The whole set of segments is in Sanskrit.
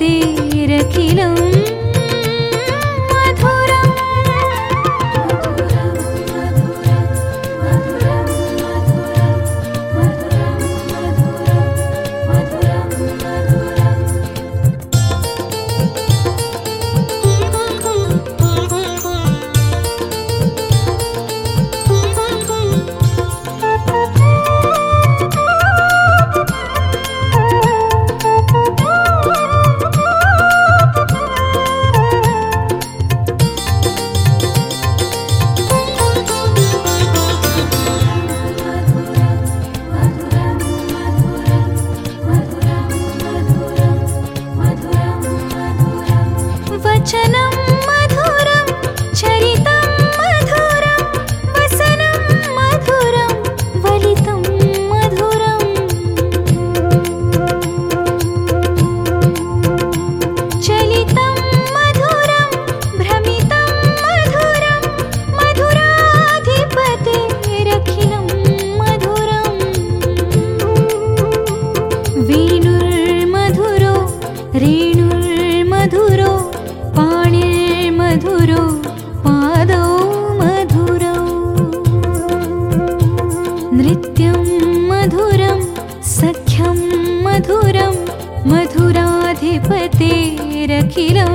मधुराधिपतेरखिलं वचनं मधुरं चरितं मधुरं वसनं मधुरं वलितं मधुरं चलितं मधुरं भ्रमितं मधुरं मधुराधिपतेरखिलं मधुरं वेणुर्मधुरो रेणुर्मधुरो पाणिर्मधुरो पादौ मधुरौ नृत्यं मधुरं सख्यं मधुरं मधुराधिपतेरखिलं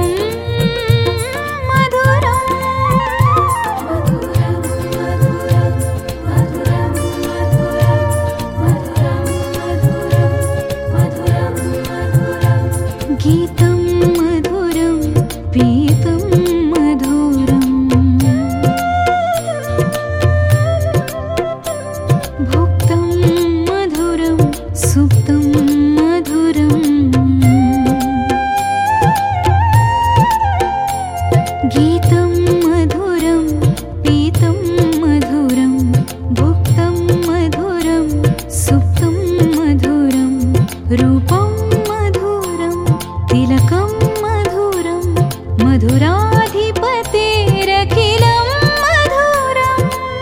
गीतं मधुरं पीतं मधुरं भुक्तं मधुरं सुप्तं मधुरं गीतं मधुरं पीतं मधुरं भुक्तं मधुरं सुप्तं मधुरं रूपं मधुरं तिलकं मधुरं मधुराधिपतेरखिलं मधुरं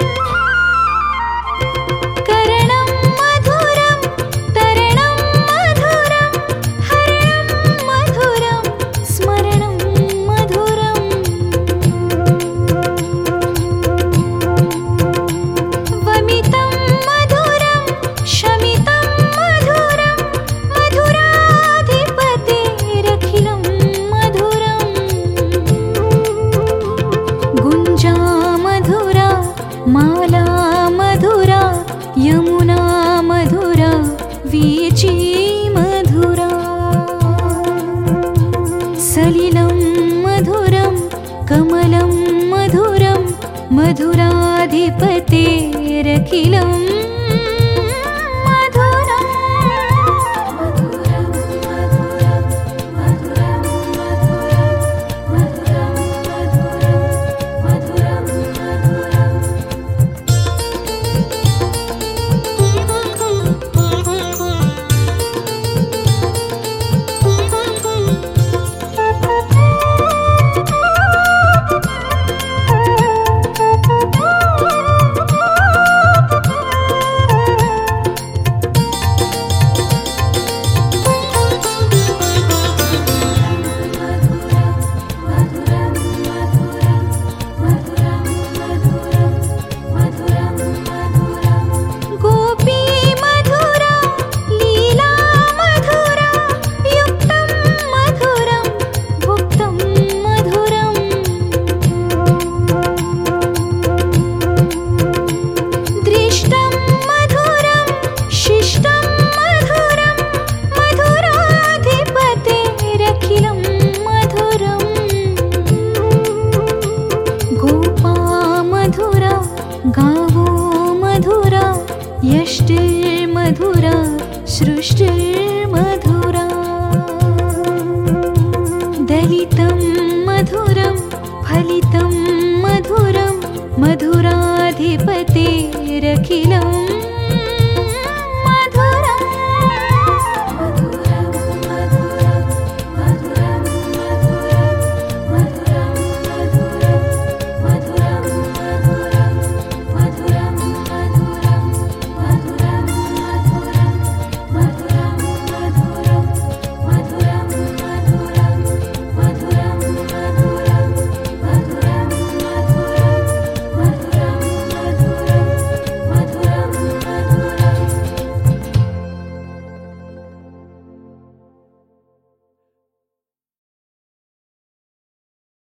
करणं मधुरं तरणं मधुरं हरणं मधुरं स्मरणं मधुरं वमितं मधुरं शमितं मधुरं मधुराधिपतेरखिलं मधुरं गुञ्जा मधुरा माला मधुरा यमुना मधुरा वीची मधुरा सलिलं मधुरं कमलं मधुरं मधुराधिपतेरखिलं यष्टिर्मधुरा सृष्टिर्मधुरा दलितं मधुरं फलितं मधुरं मधुराधिपतेरखिलं